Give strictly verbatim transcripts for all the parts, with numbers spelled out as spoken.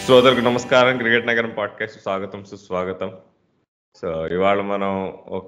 శ్రోతలకు నమస్కారం. Cricket Nagaram podcast స్వాగతం, సుస్వాగతం. సో ఇవాళ మనం ఒక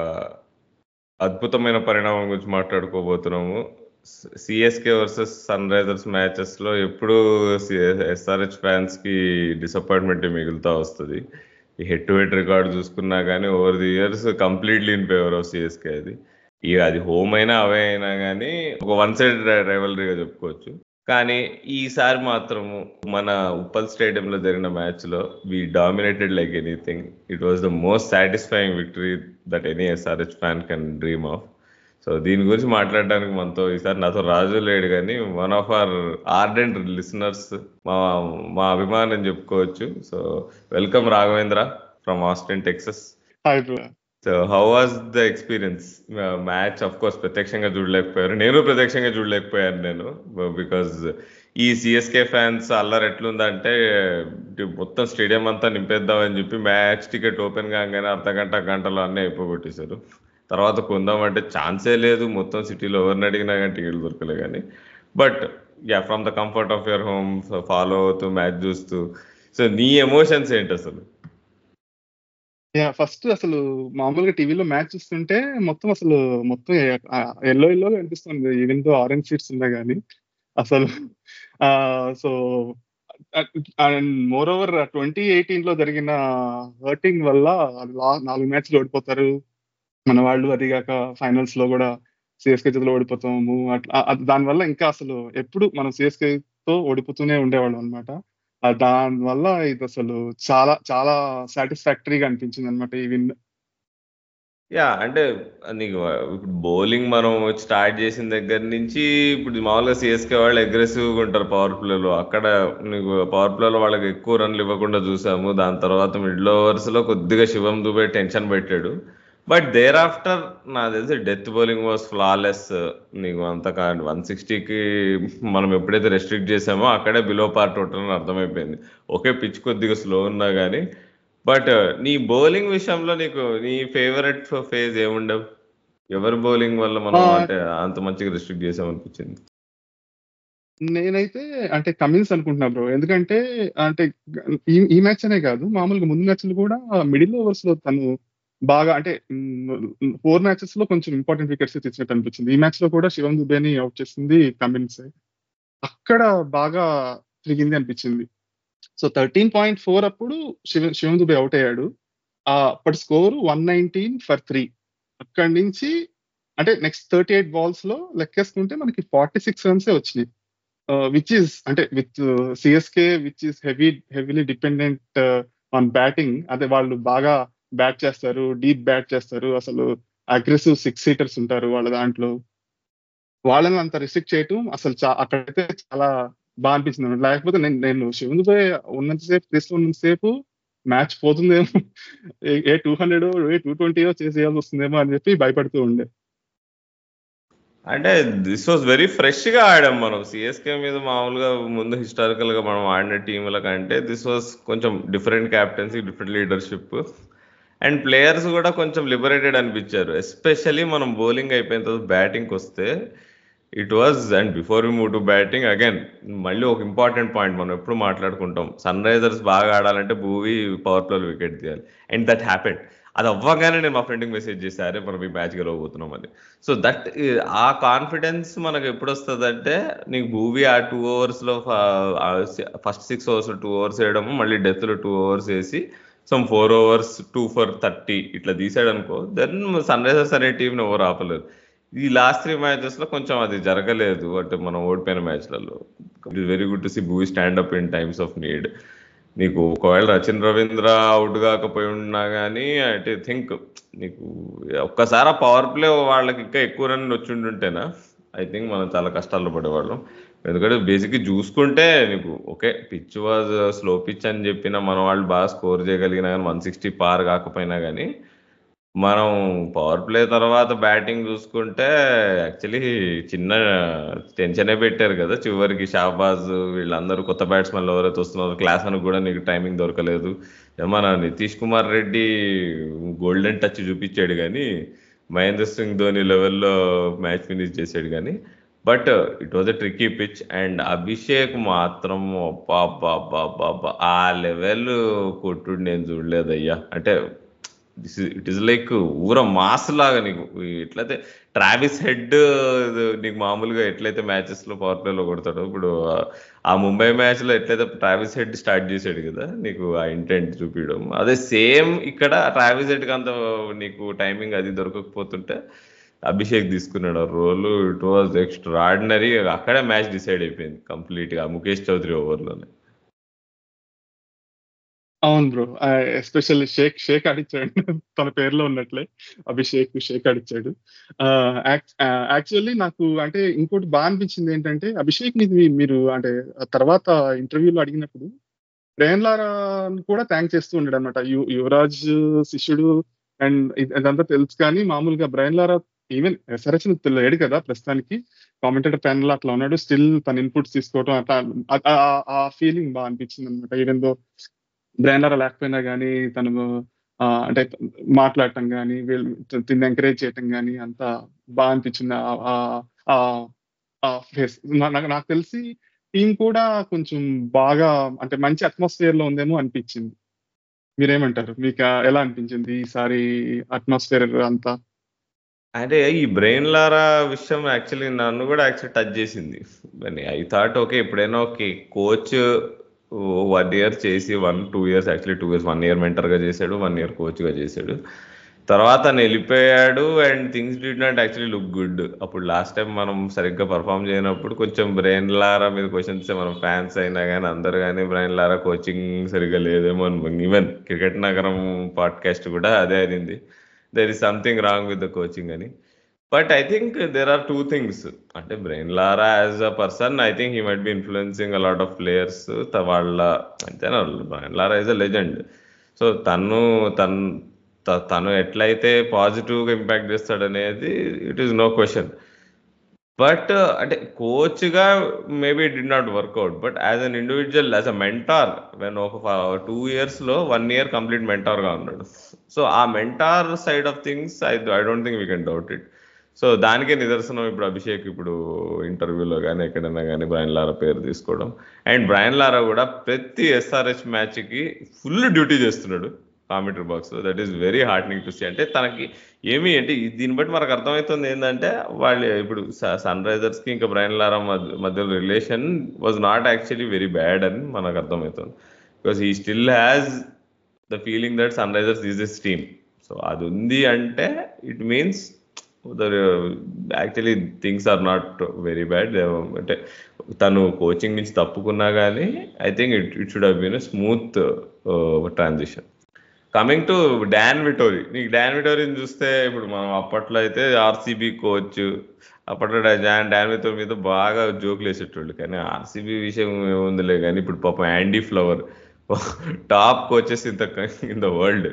అద్భుతమైన పరిణామం గురించి మాట్లాడుకోబోతున్నాము. CSK versus Sunrisers matches లో ఎప్పుడు ఎస్ఆర్హెచ్ ఫ్యాన్స్ కి డిసప్పాయింట్మెంట్ మిగులుతా వస్తుంది. ఈ హెడ్ టు హెడ్ రికార్డు చూసుకున్నా కానీ over the years completely in favour of CSK. అది ఇక అది హోమ్ అయినా అవే అయినా కానీ ఒక వన్ సైడ్ రైవలరీగా చెప్పుకోవచ్చు. కానీ ఈసారి మాత్రము మన ఉప్పల్ స్టేడియంలో జరిగిన మ్యాచ్ లో we dominated like anything. It was the most satisfying victory that any SRH fan can dream of. So దీని గురించి మాట్లాడడానికి మనతో ఈసారి నాతో రాజు లేడు, కానీ one of our ardent listeners, మా మా అభిమానం చెప్పుకోవచ్చు. So welcome Raghavendra from Austin, Texas. So how was the experience? Match of course ప్రత్యక్షంగా చూడలేకపోయారు, నేను ప్రత్యక్షంగా చూడలేకపోయాను నేను, బికాజ్ ఈ సిఎస్కే ఫ్యాన్స్ అల్లరి ఎట్లుందంటే మొత్తం స్టేడియం అంతా నింపేద్దామని చెప్పి మ్యాచ్ టికెట్ ఓపెన్ కాగానే అర్ధ గంట గంటలో అన్నీ అయిపోగొట్టేశారు. తర్వాత కొందామంటే ఛాన్సే లేదు, మొత్తం సిటీలో ఎవరిని అడిగినా కానీ టికెట్లు దొరకలే. కానీ but yeah, from the comfort of your home follow అవుతూ మ్యాచ్ చూస్తూ, సో నీ ఎమోషన్స్ ఏంటి అసలు? యా ఫస్ట్ అసలు మామూలుగా టీవీలో మ్యాచ్ చూస్తుంటే మొత్తం అసలు మొత్తం ఎల్లో ఎల్లో అనిపిస్తుంది, ఈవెన్ దో ఆరెంజ్ షీట్స్ ఉన్నాయి కానీ అసలు. So and more over twenty eighteen లో జరిగిన హర్టింగ్ వల్ల నాలుగు మ్యాచ్లు ఓడిపోతారు మన వాళ్ళు, అది కాక ఫైనల్స్ లో కూడా సిఎస్కే చేతిలో ఓడిపోతాము. అట్లా దానివల్ల ఇంకా అసలు ఎప్పుడు మనం సిఎస్కే తో ఓడిపోతూనే ఉండేవాళ్ళం అనమాట. దానివల్ల ఇది అసలు చాలా చాలా సాటిస్ఫాక్టరీగా అనిపించింది అనమాట ఈ విన్. యా, అంటే నీకు ఇప్పుడు బౌలింగ్ మనం స్టార్ట్ చేసిన దగ్గర నుంచి ఇప్పుడు మామూలుగా సిఎస్కే వాళ్ళు అగ్రెసివ్గా ఉంటారు పవర్ ప్లేలో. అక్కడ నీకు పవర్ ప్లేలో వాళ్ళకి ఎక్కువ రన్లు ఇవ్వకుండా చూసాము. దాని తర్వాత మిడిల్ ఓవర్స్ లో కొద్దిగా శివం దుబే టెన్షన్ పెట్టాడు. బట్ దేర్ ఆఫ్టర్ నాకు తెలిసి డెత్ బౌలింగ్ వాజ్ ఫ్లాలెస్. నీకు అంత వన్ సిక్స్టీకి మనం ఎప్పుడైతే రెస్ట్రిక్ట్ చేసామో అక్కడే బిలో పార్ టోటల్ అని అర్థమైపోయింది. ఒకే పిచ్ కొద్దిగా స్లో ఉన్నా కానీ. బట్ నీ బౌలింగ్ విషయంలో నీకు నీ ఫేవరెట్ ఫేజ్ ఏముండవు? ఎవరి బౌలింగ్ వల్ల మనం అంటే అంత మంచిగా రిస్ట్రిక్ట్ చేసామనిపించింది? నేనైతే అంటే కమిన్స్ అనుకుంటున్నా బ్రో, ఎందుకంటే అంటే ఈ ఈ మ్యాచ్ అనే కాదు, మామూలుగా ముందు మ్యాచ్లు కూడా మిడిల్ ఓవర్స్ లో తను బాగా అంటే ఫోర్ మ్యాచెస్ లో కొంచెం ఇంపార్టెంట్ వికెట్స్ తెచ్చినట్టు అనిపించింది. ఈ మ్యాచ్ లో కూడా శివం దుబేని అవుట్ చేసింది కమిన్స్, అక్కడ బాగా తిరిగింది అనిపించింది. సో థర్టీన్ పాయింట్ ఫోర్ అప్పుడు శివ శివం దుబే అవుట్ అయ్యాడు. అప్పటి score one nineteen for three. అక్కడి నుంచి అంటే నెక్స్ట్ థర్టీ ఎయిట్ బాల్స్ లో లెక్కేసుకుంటే మనకి ఫార్టీ సిక్స్ రన్సే వచ్చినాయి, విచ్ ఈస్ అంటే with CSK which is heavy heavily dependent on batting. అదే వాళ్ళు బాగా బ్యాట్ చేస్తారు, డీప్ బ్యాట్ చేస్తారు, అసలు అగ్రెసివ్ సిక్స్ సీటర్స్ ఉంటారు వాళ్ళ దాంట్లో. వాళ్ళని అంత రిస్ట్రిక్ట్ చేయటం అసలు అక్కడైతే చాలా బాగా అనిపించింది. లేకపోతే నేను నేను శివం దుబే ఉన్నంతసేపు క్రీస్లో ఉన్నంతసేపు మ్యాచ్ పోతుందేమో, a two hundred a two twenty చేసేయాల్సి వస్తుందేమో అని చెప్పి భయపడుతూ ఉండే. అంటే దిస్ వాజ్ వెరీ ఫ్రెష్ గా ఆడాం మనం సిఎస్కే మీద. మామూలుగా ముందు హిస్టారికల్ గా మనం ఆడిన టీంల కంటే దిస్ వాజ్ కొంచెం different captaincy, different leadership, and players కూడా కొంచెం లిబరేటెడ్ అనిపించారు. ఎస్పెషల్లీ మనం బౌలింగ్ అయిపోయిన తర్వాత బ్యాటింగ్కి వస్తే it was, and before we move to batting again మళ్ళీ ఒక ఇంపార్టెంట్ పాయింట్ మనం ఎప్పుడు మాట్లాడుకుంటాం, సన్ రైజర్స్ బాగా ఆడాలంటే భూవి పవర్ ప్లేలో వికెట్ తీయాలి, అండ్ దట్ హ్యాపెండ్. అది అవ్వగానే నేను మా ఫ్రెండ్కి మెసేజ్ చేశారే మనం ఈ మ్యాచ్ గెలవబోతున్నాం అని. సో దట్ ఆ కాన్ఫిడెన్స్ మనకు ఎప్పుడు వస్తుంది అంటే, నీకు భూవి ఆ టూ ఓవర్స్లో first six overs two overs వేయడము, మళ్ళీ డెత్లో టూ ఓవర్స్ వేసి some four overs two for thirty ఇట్లా తీసాడు అనుకో, దెన్ సన్ రైజర్స్ అనే టీంని ఎవరు ఆపలేరు. ఈ లాస్ట్ త్రీ మ్యాచెస్ లో కొంచెం అది జరగలేదు, అంటే మనం ఓడిపోయిన మ్యాచ్లలో. It is very good to see Bhuvi stand up in times of need. నీకు ఒకవేళ రచిన్ రవీంద్ర అవుట్ కాకపోయి ఉన్నా కానీ ఐ థింక్ నీకు ఒక్కసారి ఆ పవర్ ప్లే వాళ్ళకి ఇంకా ఎక్కువ రన్ వచ్చి ఉంటుంటేనా ఐ థింక్ మనం చాలా కష్టాల్లో పడేవాళ్ళం. ఎందుకంటే బేసిక్గా చూసుకుంటే నీకు okay pitch was slow pitch అని చెప్పిన మన వాళ్ళు బాగా స్కోర్ చేయగలిగినా కానీ వన్ సిక్స్టీ పార్ కాకపోయినా కానీ మనం పవర్ ప్లే తర్వాత బ్యాటింగ్ చూసుకుంటే యాక్చువల్లీ చిన్న టెన్షనే పెట్టారు కదా చివరికి. షాబాజ్ వీళ్ళందరూ కొత్త బ్యాట్స్మెన్లు ఎవరైతే వస్తున్నారు, క్లాస్ అని కూడా నీకు టైమింగ్ దొరకలేదు. మన నితీష్ కుమార్ రెడ్డి గోల్డెన్ టచ్ చూపించాడు కానీ మహేంద్ర సింగ్ ధోని లెవెల్లో మ్యాచ్ ఫినిష్ చేసాడు. కానీ but it was a tricky pitch. And Abhishek మాత్రం బాబా ఆ లెవెల్ కొట్టుడు నేను చూడలేదయ్యా. అంటే దిస్ ఇట్ ఈస్ లైక్ ఊర మాస్ లాగా నీకు ఎట్లయితే ట్రావిస్ హెడ్ నీకు మామూలుగా ఎట్లయితే మ్యాచెస్ లో పవర్ ప్లేలో కొడతాడో, ఇప్పుడు ఆ ముంబై మ్యాచ్ లో ఎట్లయితే ట్రావిస్ హెడ్ స్టార్ట్ చేసాడు కదా నీకు ఆ ఇంటెంట్ చూపించడం, అదే సేమ్ ఇక్కడ ట్రావిస్ హెడ్ కి అంత నీకు టైమింగ్ అది దొరకకపోతుంటే అభిషేక్ తీసుకున్నాడు ఆ రోల్. It was extraordinary. అక్కడే మ్యాచ్ డిసైడ్ అయిపోయింది కంప్లీట్ గా ముఖేష్ చౌదరి ఓవర్లోనే. అవును బ్రో. ఎస్పెషల్లీ షేక్ షేక్ ఆడిచ్చాడు తన పేరులో ఉన్నట్లే అభిషేక్ షేక్ ఆడిచ్చాడు. యాక్చువల్లీ నాకు అంటే ఇంకోటి బాగా అనిపించింది ఏంటంటే అభిషేక్ ని మీ- మీరు అంటే ఆ తర్వాత ఇంటర్వ్యూలో అడిగినప్పుడు బ్రయన్ లారా కూడా థ్యాంక్ చేస్తూ ఉన్నాడు అనమాట. యువరాజ్ శిష్యుడు అండ్ ఇదంతా తెలుసు, కానీ మామూలుగా బ్రయన్ లారా ఈవెన్ ఎస్ఆర్హెచ్ లేడు కదా ప్రస్తుతానికి, కామెంటేటర్ ప్యానల్ అట్లా ఉన్నాడు, స్టిల్ తన ఇన్పుట్స్ తీసుకోవడం అట్లా ఆ- ఆ- ఆ ఫీలింగ్ బాగా అనిపించింది అనమాట. ఈవెన్ దో బ్రయన్ లారా లేకపోయినా కానీ తను ఆ, అంటే మాట్లాడటం కానీ వీళ్ళు తిని ఎంకరేజ్ చేయటం కానీ అంతా బాగా అనిపించింది. ఆ- ఆ- ఆ- ఆ ఫేస్ నాకు నాకు తెలిసి టీం కూడా కొంచెం బాగా అంటే మంచి అట్మాస్ఫియర్ లో ఉందేమో అనిపించింది. మీరేమంటారు? మీకు ఆ ఎలా అనిపించింది ఈసారి అట్మాస్ఫియర్ అంతా? అంటే ఈ బ్రెయిన్ లారా విషయం యాక్చువల్లీ నన్ను కూడా యాక్చువల్లీ టచ్ చేసింది. ఐ థాట్ ఓకే ఎప్పుడైనా ఓకే కోచ్ వన్ ఇయర్ చేసి one two years actually two years one year మెంటర్గా చేశాడు, వన్ ఇయర్ కోచ్గా చేశాడు. తర్వాత తను వెళ్ళిపోయాడు and things did not actually look good. అప్పుడు లాస్ట్ టైం మనం సరిగ్గా పర్ఫామ్ చేయనప్పుడు కొంచెం బ్రెయిన్ లారా మీద క్వశ్చన్స్ మనం ఫ్యాన్స్ అయినా కానీ అందరు కానీ బ్రెయిన్ లారా కోచింగ్ సరిగ్గా లేదేమో అని, ఈవెన్ క్రికెట్ నగరం పాడ్కాస్ట్ కూడా అదే అయింది, there is something wrong with the coaching అని. But I think there are two things. అంటే Brian Lara as a person I think he might be influencing a lot of players. వాళ్ళ అంతేనా, Brian Lara is a legend. So తను తను త- తను ఎట్లయితే పాజిటివ్గా ఇంపాక్ట్ చేస్తాడనేది it is no question. But అంటే కోచ్గా maybe it did not work out, but as an individual as a mentor when ఒక టూ ఇయర్స్లో వన్ ఇయర్ కంప్లీట్ మెంటార్గా ఉన్నాడు. సో ఆ mentor side of things I I don't think we can doubt it. So దానికే నిదర్శనం ఇప్పుడు అభిషేక్ ఇప్పుడు ఇంటర్వ్యూలో కానీ ఎక్కడైనా కానీ బ్రయన్ లారా పేరు తీసుకోవడం. అండ్ బ్రయన్ లారా కూడా ప్రతి ఎస్ఆర్హెచ్ మ్యాచ్కి ఫుల్ డ్యూటీ చేస్తున్నాడు commentary box. That is very heartening to see. అంటే తనకి ఏమి అంటే ఈ- దీన్ని బట్టి మనకు అర్థమవుతుంది ఏంటంటే వాళ్ళు ఇప్పుడు సన్ రైజర్స్ కి ఇంకా బ్రయన్ లారా మధ్య మధ్యలో relation was not actually very bad అని మనకు అర్థమవుతుంది. Because he still has the feeling that Sunrisers is this team. So అది ఉంది అంటే it means actually things are not very bad. అంటే తను కోచింగ్ నుంచి తప్పుకున్నా కానీ I think it it should have been smooth transition. Coming to Dan Vettori, నీకు Dan విటోరీని చూస్తే ఇప్పుడు మనం అప్పట్లో అయితే ఆర్సీబీ కోచ్, అప్పట్లో డాన్ డాన్ విటోరీ మీద బాగా జోకులు వేసేటోళ్ళు, కానీ ఆర్సీబీ విషయం ఏముందిలే. కానీ ఇప్పుడు పాపం Andy Flower top coaches in the in the world,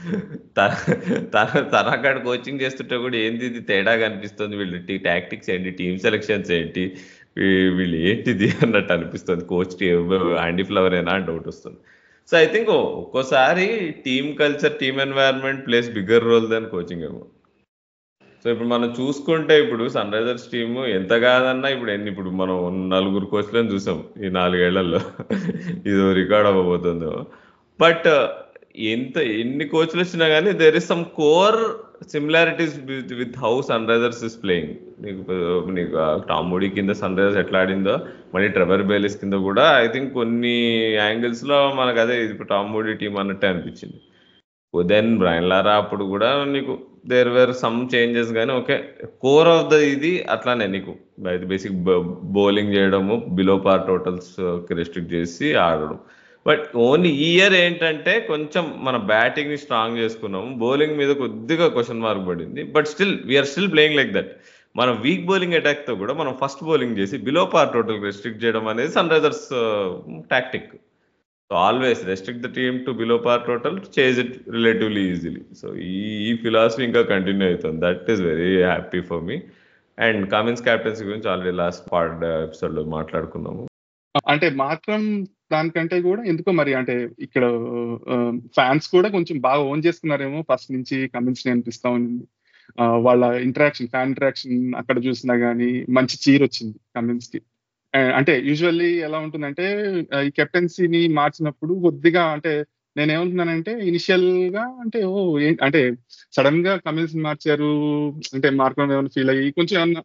తన తన అక్కడ కోచింగ్ చేస్తుంటే కూడా ఏంది ఇది తేడా కనిపిస్తుంది, వీళ్ళు టాక్టిక్స్ ఏంటి, టీమ్ సెలెక్షన్స్ ఏంటి, వీ- వీళ్ళు ఏంటిది అన్నట్టు అనిపిస్తుంది. కోచ్ యాండీ ఫ్లవర్ ఏనా అని డౌట్ వస్తుంది. సో ఐ థింక్ ఒక్కోసారి team culture team environment plays bigger role than coaching ఏమో. సో ఇప్పుడు మనం చూసుకుంటే ఇప్పుడు సన్ రైజర్స్ టీమ్ ఎంత కాదన్నా ఇప్పుడు ఎన్ని ఇప్పుడు మనం నలుగురు కోచ్లను చూసాం ఈ నాలుగేళ్లలో, ఇది రికార్డ్ అవ్వబోతుందో. బట్ ఎంత ఎన్ని కోచ్లు వచ్చినా కానీ there is some core similarities with how Sunrisers is playing. నీకు నీకు టామ్ మూడీ కింద సన్ రైజర్స్ ఎట్లా ఆడిందో మళ్ళీ ట్రెవర్ బేలిస్ కింద కూడా ఐ థింక్ కొన్ని యాంగిల్స్ లో మనకు అదే ఇప్పుడు టామ్ మూడీ టీం అన్నట్టే అనిపించింది. దెన్ బ్రయన్ లారా అప్పుడు కూడా నీకు దేర్ వేర్ సమ్ చేంజెస్, కానీ ఓకే కోర్ ఆఫ్ ద ఇది అట్లానే నీకు బేసిక్ బౌలింగ్ చేయడము, బిలో పార్ టోటల్స్ రెస్ట్రిక్ట్ చేసి ఆడడం. బట్ ఓన్లీ ఈ ఇయర్ ఏంటంటే కొంచెం మన బ్యాటింగ్ ని స్ట్రాంగ్ చేసుకున్నాము, బౌలింగ్ మీద కొద్దిగా క్వశ్చన్ మార్క్ పడింది. But still we're still playing like that. మనం వీక్ బౌలింగ్ అటాక్ తో కూడా మనం ఫస్ట్ బౌలింగ్ చేసి బిలో పార్ టోటల్ రెస్ట్రిక్ట్ చేయడం అనేది Sunrisers tactic. So always restrict the team to below par total, chase it relatively easily. So ఈ ఈ philosophy ఇంకా కంటిన్యూ అవుతుంది. That is very happy for me. And Cummins captaincy గురించి already last part episode లో మాట్లాడుకున్నాము. అంటే మాత్రం దానికంటే కూడా ఎందుకో మరి అంటే ఇక్కడ ఫ్యాన్స్ కూడా కొంచెం బాగా ఓన్ చేసుకున్నారేమో ఫస్ట్ నుంచి కమిన్స్ అనిపిస్తా ఉంది. వాళ్ళ ఇంటరాక్షన్ ఫ్యాన్ ఇంటరాక్షన్ అక్కడ చూసినా గానీ మంచి చీర్ వచ్చింది కమిన్స్ కి. అంటే యూజువల్లీ ఎలా ఉంటుందంటే ఈ కెప్టెన్సీని మార్చినప్పుడు కొద్దిగా అంటే నేనేమంటున్నానంటే ఇనిషియల్ గా అంటే ఓ అంటే సడన్ గా కమిన్స్ మార్చారు అంటే మార్కం ఏమైనా ఫీల్ అయ్యి కొంచెం ఏమన్నా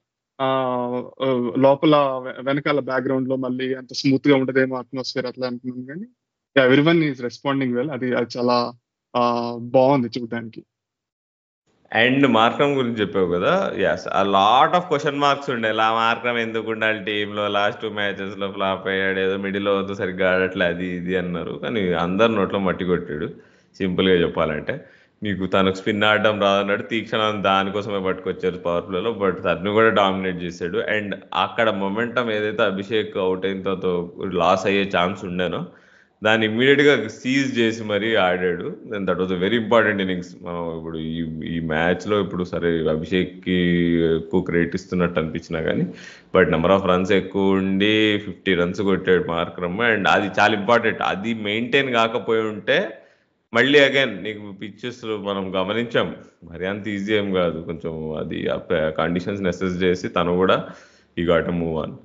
లోపల వెనకాల బ్యాక్గ్రౌండ్ లో మళ్ళీ అంత స్మూత్ గా ఉండదేమో అట్మాస్ఫియర్ అట్లా అనుకున్నాను కానీ everyone is responding well. అది అది చాలా బాగుంది చూడడానికి. అండ్ మార్క్రమ్ గురించి చెప్పావు కదా, ఎస్ ఆ లాట్ ఆఫ్ క్వశ్చన్ మార్క్స్ ఉండే. లా మార్క్రమ్ ఎందుకు ఉండాలి టీంలో, లాస్ట్ టూ మ్యాచెస్ లో ఫ్లాప్ అయ్యాడు, ఏదో మిడిల్ వద్దు సరిగ్గా ఆడట్లే అది ఇది అన్నారు. కానీ అందరు నోట్లో మట్టి కొట్టాడు సింపుల్ గా చెప్పాలంటే. నీకు తనకు స్పిన్ ఆడడం రాదన్నాడు, తీక్షణ దానికోసమే పట్టుకొచ్చారు పవర్ ప్లేలో, బట్ తను కూడా డామినేట్ చేశాడు. అండ్ అక్కడ మొమెంటం ఏదైతే అభిషేక్ అవుట్ అయిన తర్వాత లాస్ అయ్యే ఛాన్స్ ఉండేనో దాన్ని ఇమ్మీడియట్ గా సీజ్ చేసి మరీ ఆడాడు. Then that was a very important innings. మనం ఇప్పుడు ఈ ఈ మ్యాచ్ లో ఇప్పుడు సరే అభిషేక్ కి ఎక్కువ క్రెడిట్ ఇస్తున్నట్టు అనిపించినా కానీ, బట్ నెంబర్ ఆఫ్ రన్స్ ఎక్కువ ఉండి ఫిఫ్టీ రన్స్ కొట్టాడు మార్క్రమ్. అండ్ అది చాలా ఇంపార్టెంట్. అది మెయింటైన్ కాకపోయి ఉంటే మళ్ళీ అగైన్ నీకు పిచ్చెస్ మనం గమనించాం, మరి అంత ఈజీ ఏం కాదు. కొంచెం అది కండిషన్స్ నెసెస్ చేసి తను కూడా ఈ గాట్ మూవ్ ఆన్.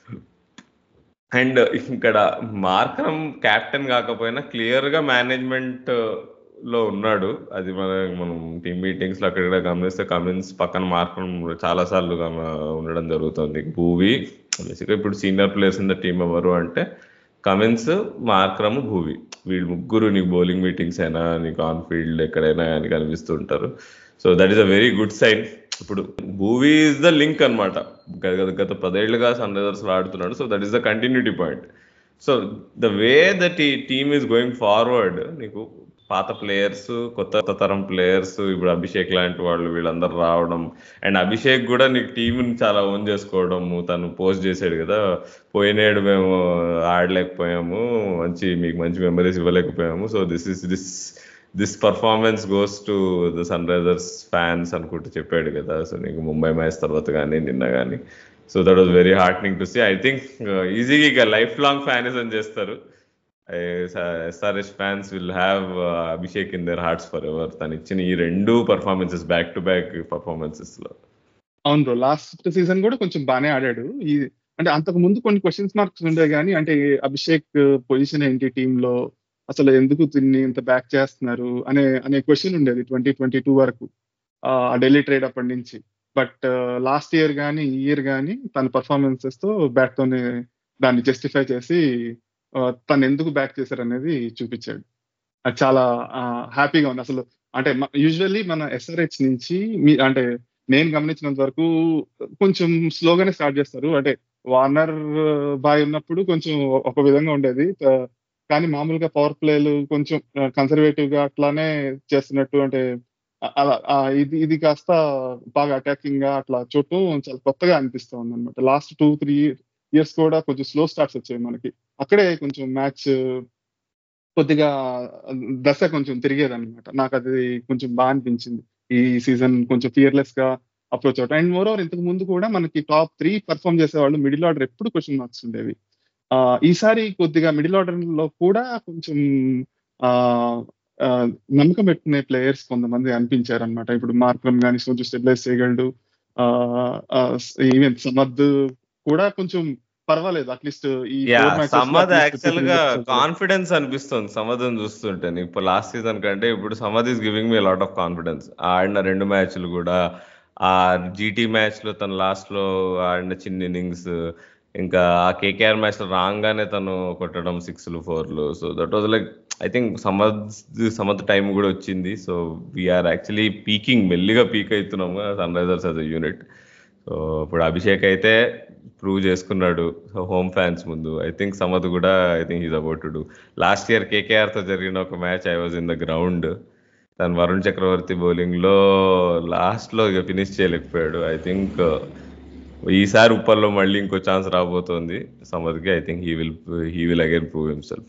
అండ్ ఇక్కడ మార్క్రమ్ క్యాప్టెన్ కాకపోయినా క్లియర్ గా మేనేజ్మెంట్ లో ఉన్నాడు. అది మన మనం టీమ్ మీటింగ్స్ లో అక్కడ గమనిస్తే కమిన్స్ పక్కన మార్క్రమ్ చాలా సార్లు ఉండడం జరుగుతుంది. భూవి బేసిక్గా ఇప్పుడు senior players in the team ఎవరు అంటే కమిన్స్, మార్క్రమ్, భూవి, వీళ్ళు ముగ్గురు నీకు బౌలింగ్ మీటింగ్స్ అయినా నీకు ఆన్ ఫీల్డ్ ఎక్కడైనా కానీ కనిపిస్తుంటారు. So that is a very good sign. ఇప్పుడు భూవి ఈజ్ ద లింక్ అనమాట. గత పదేళ్లుగా సన్ రైజర్స్ లో ఆడుతున్నాడు. So that is the continuity point. So the way that ఈ టీమ్ ఈస్ గోయింగ్ ఫార్వర్డ్, నీకు పాత ప్లేయర్స్, కొత్త తరం ప్లేయర్స్, ఇప్పుడు అభిషేక్ లాంటి వాళ్ళు వీళ్ళందరూ రావడం, అండ్ అభిషేక్ కూడా నీకు టీంని చాలా ఓన్ చేసుకోవడము. తను పోస్ట్ చేసాడు కదా, పోయినేడు మేము ఆడలేకపోయాము, మంచి మీకు మంచి మెమరీస్ ఇవ్వలేకపోయాము, so this is this this performance goes to the Sunrisers fans అనుకుంటూ చెప్పాడు కదా. సో నీకు ముంబై మ్యాచ్ తర్వాత కానీ నిన్న కానీ, so that was very heartening to see. I think ఈజీగా ఇక లైఫ్ లాంగ్ ఫ్యానిజం చేస్తారు. SRH fans will have Abhishek in their hearts forever. తను ఇచ్చిన ఈ రెండు performances back to back performances లో. అవును బ్రో, లాస్ట్ సీజన్ కూడా కొంచెం బాగానే ఆడాడు. ఈ అంటే అంతకు ముందు కొన్ని క్వశ్చన్స్ మార్క్స్ ఉండే కానీ, అంటే అభిషేక్ పొజిషన్ ఏంటి టీమ్ లో, అసలు ఎందుకు తిన్ని ఇంత బ్యాక్ చేస్తున్నారు అనే అనే క్వశ్చన్ ఉండేది ట్వంటీ ట్వంటీ టూ వరకు, ఆ ఢిల్లీ ట్రేడ్ అప్పటి నుంచి. బట్ లాస్ట్ ఇయర్ కానీ ఈ ఇయర్ కానీ తన పర్ఫార్మెన్సెస్ తో బ్యాట్ తోనే దాన్ని జస్టిఫై చేసి తను ఎందుకు బ్యాక్ చేశారు అనేది చూపించాడు. అది చాలా హ్యాపీగా ఉంది అసలు. అంటే యూజువల్లీ మన ఎస్ఆర్హెచ్ నుంచి మీ అంటే నేను గమనించినంత వరకు కొంచెం స్లోగానే స్టార్ట్ చేస్తారు. అంటే వార్నర్ బాయ్ ఉన్నప్పుడు కొంచెం ఒక విధంగా ఉండేది, కానీ మామూలుగా పవర్ ప్లేలు కొంచెం కన్సర్వేటివ్ గా అట్లానే చేస్తున్నట్టు, అంటే అలా ఇది ఇది కాస్త బాగా అటాకింగ్ గా అట్లా చూడటం చాలా కొత్తగా అనిపిస్తా ఉంది అనమాట. లాస్ట్ టూ త్రీ ఇయర్స్ కూడా కొంచెం స్లో స్టార్ట్స్ వచ్చాయి మనకి. అక్కడే కొంచెం మ్యాచ్ కొద్దిగా దశ కొంచెం తిరిగేది అనమాట. నాకు అది కొంచెం బాగా అనిపించింది ఈ సీజన్. కొంచెం ఫియర్లెస్ గా అప్రోచ్ అవుతాం. అండ్ మోర్ ఓవర్ ఇంతకు ముందు కూడా మనకి టాప్ త్రీ పర్ఫామ్ చేసేవాళ్ళు మిడిల్ ఆర్డర్ ఎప్పుడు క్వశ్చన్ మార్క్స్ ఉండేవి. ఆ ఈసారి కొద్దిగా మిడిల్ ఆర్డర్ లో కూడా కొంచెం ఆ నమ్మకం పెట్టుకునే ప్లేయర్స్ కొంతమంది అనిపించారు అనమాట. ఇప్పుడు మార్క్రమ్ కానీ కొంచెం స్టెబిలైజ్ చేయగలడు. ఈవెన్ సమద్ కూడా కొంచెం పర్వాలేదు, అట్లీస్ట్ ఈ సమద్ యాక్చువల్ గా కాన్ఫిడెన్స్ అనిపిస్తుంది సమద్ చూస్తుంటే. ఇప్పుడు లాస్ట్ సీజన్ కంటే ఇప్పుడు Samad is giving me lot of confidence. ఆడిన రెండు మ్యాచ్లు కూడా, ఆ జీటీ మ్యాచ్ లో తను లాస్ట్ లో ఆడిన చిన్న ఇన్నింగ్స్, ఇంకా ఆ కేకేఆర్ మ్యాచ్ లో రాగానే తను కొట్టడం సిక్స్లు ఫోర్లు. So that was like I think Samad Samad time కూడా వచ్చింది. సో వీఆర్ యాక్చువల్లీ పీకింగ్, మెల్లిగా పీక్ అవుతున్నాము Sunrisers as a unit. So ఇప్పుడు అభిషేక్ అయితే ప్రూవ్ చేసుకున్నాడు హోమ్ ఫ్యాన్స్ ముందు. ఐ థింక్ సమద్ కూడా I think is about to do. Last year KKR తో జరిగిన ఒక match I was in the ground, తను వరుణ్ చక్రవర్తి బౌలింగ్ లో లాస్ట్ లో ఇక ఫినిష్ చేయలేకపోయాడు. ఐ థింక్ ఈసారి ఉప్పల్లో మళ్ళీ ఇంకో ఛాన్స్ రాబోతోంది సమద్కి. I think he will he will again prove himself.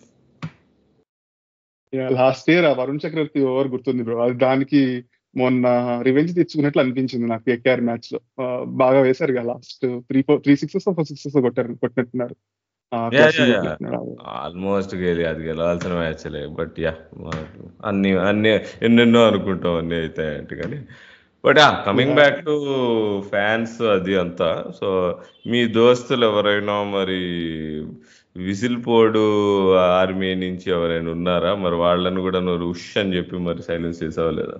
Last year ఆ వరుణ్ చక్రవర్తి ఓవర్ గుర్తుంది బ్రో, అది దానికి మొన్న రివెంజ్ తెచ్చుకున్నట్లు అనిపించింది నాకు. కేకేఆర్ మ్యాచ్ లో బాగా వేశారు కదా, last three four three sixes four sixes కొట్టారు కొట్టినట్టున్నారు. ఆల్మోస్ట్ గెలి అది గెలవాల్సిన మ్యాచ్లే. బట్ యా అన్ని అన్ని ఎన్నెన్నో అనుకుంటాం అన్ని అవుతాయంటే. కానీ but coming back to fans అది అంతా, సో మీ దోస్తులు ఎవరైనా మరి విసిల్ పోడు ఆర్మీ నుంచి ఎవరైనా ఉన్నారా? మరి వాళ్ళని కూడా నువ్వు ఉష్ అని చెప్పి మరి సైలెన్స్ చేసావా లేదా?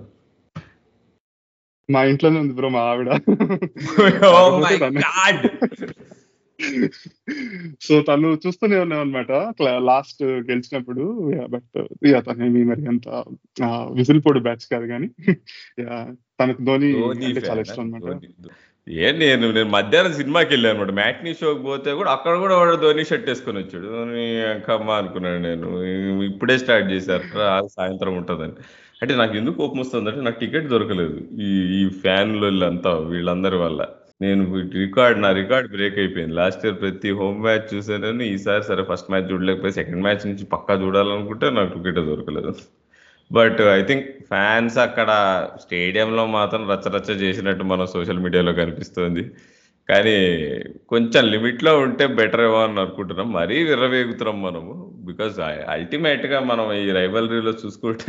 మా ఇంట్లోనే ఉంది బ్రో మా ఆవిడ. Oh my God! సో తను చూస్తూనే ఉన్నాం అనమాట లాస్ట్ గెలిచినప్పుడు. బట్ ఇక తనేమి మరి అంత విసిల్ పొడి బ్యాచ్ కాదు కానీ తనకు ధోని ధోని అంటే చాలా ఫ్యాన్ ఇష్టం అనమాట. ధోని ఏ నేను నేను మధ్యాహ్నం సినిమాకి వెళ్ళాను అనమాట. మ్యాట్నీ షోకి పోతే కూడా అక్కడ కూడా వాడు ధోని షర్ట్ వేసుకొని వచ్చాడు. ధోని కమ్మా అనుకున్నాను నేను. ఇప్పుడే స్టార్ట్ చేశారు రా, సాయంత్రం ఉంటుందని. అంటే నాకు ఎందుకు కోపం వస్తుందంటే నాకు టికెట్ దొరకలేదు ఈ ఈ ఫ్యాన్లు అంతా వీళ్ళందరి వల్ల. నేను రికార్డ్ నా రికార్డ్ బ్రేక్ అయిపోయింది. లాస్ట్ ఇయర్ ప్రతి హోమ్ మ్యాచ్ చూసానని, ఈసారి సరే ఫస్ట్ మ్యాచ్ చూడలేకపోయి సెకండ్ మ్యాచ్ నుంచి పక్కా చూడాలనుకుంటే నాకు టికెట్ దొరకలేదు. బట్ ఐ థింక్ ఫ్యాన్స్ అక్కడ స్టేడియంలో మాత్రం రచ్చరచ్చ చేసినట్టు మనం సోషల్ మీడియాలో కనిపిస్తుంది. కానీ కొంచెం లిమిట్లో ఉంటే బెటర్ ఏమో అని అనుకుంటున్నాం. మరీ విర్రవేగుతున్నాం మనము. బికాజ్ అల్టిమేట్గా మనం ఈ రైవలరీలో చూసుకుంటే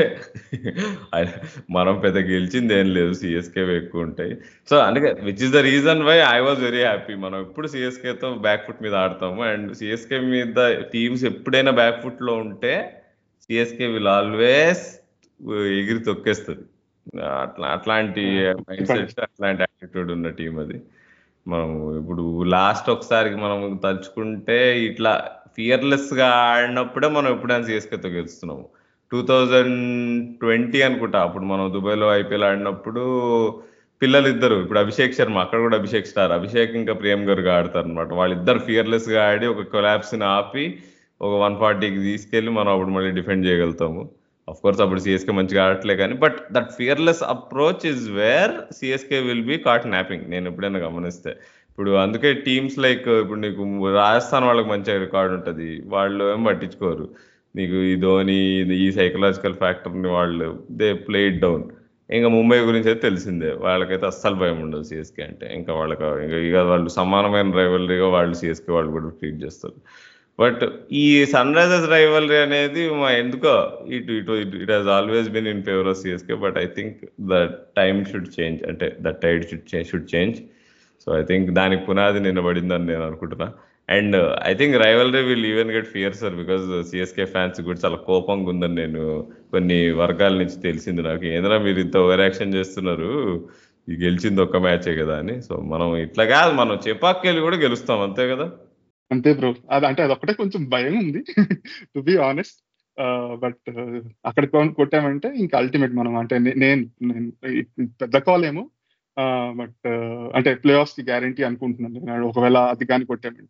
మనం పెద్ద గెలిచింది ఏం లేదు, సిఎస్కే ఎక్కువ ఉంటాయి. సో అందుకే which is the reason why I was very happy. మనం ఎప్పుడు సిఎస్కేతో బ్యాక్ ఫుట్ మీద ఆడతాము. అండ్ సిఎస్కే మీద టీమ్స్ ఎప్పుడైనా బ్యాక్ ఫుట్లో ఉంటే సిఎస్కే విల్ ఆల్వేస్ ఎగిరి తొక్కేస్తుంది. అట్లా అట్లాంటి మైండ్ సెట్, అట్లాంటి యాటిట్యూడ్ ఉన్న టీం అది. మనం ఇప్పుడు లాస్ట్ ఒకసారి మనం తలుచుకుంటే ఇట్లా ఫియర్లెస్ గా ఆడినప్పుడే మనం ఎప్పుడైనా సిఎస్కేతో గెలుస్తున్నాము. టూ థౌజండ్ ట్వంటీ అనుకుంటా, అప్పుడు మనం దుబాయ్లో ఐపీఎల్ ఆడినప్పుడు పిల్లలు ఇద్దరు, ఇప్పుడు అభిషేక్ శర్మ అక్కడ కూడా అభిషేక్ స్టార్, అభిషేక్ ఇంకా ప్రియం గర్గ్ ఆడతారు అనమాట. వాళ్ళిద్దరు ఫియర్లెస్ గా ఆడి ఒక కొలాప్స్ ని ఆపి ఒక వన్ ఫార్టీకి తీసుకెళ్లి మనం అప్పుడు మళ్ళీ డిఫెండ్ చేయగలుగుతాము. అఫ్ కోర్స్ అప్పుడు సిఎస్కే మంచిగా ఆడట్లే కానీ, but that fearless approach is where CSK will be caught napping. నేను ఎప్పుడైనా గమనిస్తే ఇప్పుడు అందుకే టీమ్స్ లైక్ ఇప్పుడు నీకు రాజస్థాన్ వాళ్ళకి మంచిగా రికార్డు ఉంటుంది, వాళ్ళు ఏం పట్టించుకోరు. నీకు ఈ ధోని ఈ సైకలాజికల్ ఫ్యాక్టర్ని వాళ్ళు దే ప్లే ఇట్ డౌన్. ఇంకా ముంబై గురించి అయితే తెలిసిందే, వాళ్ళకైతే అస్సలు భయం ఉండదు సిఎస్కే అంటే. ఇంకా వాళ్ళకి ఇంకా ఇక వాళ్ళు సమానమైన రైవలరీగా వాళ్ళు సిఎస్కే వాళ్ళు కూడా ట్రీట్ చేస్తారు. బట్ ఈ సన్ రైజర్స్ రైవలరీ అనేది మా ఎందుకో ఇటు ఇటు it has always been in favour of CSK. But I think the time should change, అంటే the tide should should change. So I think దానికి పునాది నిలబడిందని నేను అనుకుంటున్నా. And I think rivalry will even get fiercer because CSK fans కూడా చాలా కోపంగా ఉందని నేను కొన్ని వర్గాల నుంచి తెలిసింది నాకు. ఏదైనా మీరు ఇంత ఓవర్ యాక్షన్ చేస్తున్నారు, ఈ గెలిచింది ఒక్క మ్యాచే కదా అని. సో మనం ఇట్లా కాదు, మనం చెపాక్కెళ్ళి కూడా గెలుస్తాం, అంతే కదా. అంతే బ్రో. అది అంటే అదొక్కటే కొంచెం భయం ఉంది టు బి ఆనెస్ట్. బట్ అక్కడ కొట్టామంటే ఇంకా అల్టిమేట్ మనం అంటే నే- నేను నేను ఇది పెద్ద కాల్ ఏమో, బట్ అంటే ప్లే ఆఫ్స్ కి గ్యారంటీ అనుకుంటున్నాను నేను ఒకవేళ అది కానీ కొట్టామంటే.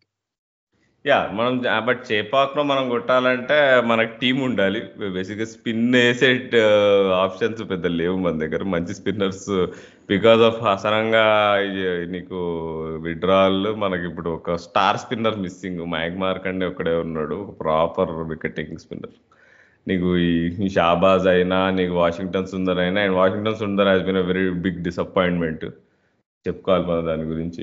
యా మనం బట్ చేపాక్లో మనం కొట్టాలంటే మనకు టీం ఉండాలి. బేసిక్గా స్పిన్ వేసే ఆప్షన్స్ పెద్ద లేవు మన దగ్గర, మంచి స్పిన్నర్స్. బికాస్ ఆఫ్ అసరంగా నీకు విడ్రాల్ మనకి ఇప్పుడు ఒక star spinner missing, Mayank Markande ఒక్కడే ఉన్నాడు, ఒక ప్రాపర్ వికెట్ టేకింగ్ స్పిన్నర్. నీకు ఈ షాబాజ్ అయినా, నీకు వాషింగ్టన్ సుందర్ అయినా, and Washington Sundar has been a very big disappointment చెప్పుకోవాలి మన దాని గురించి.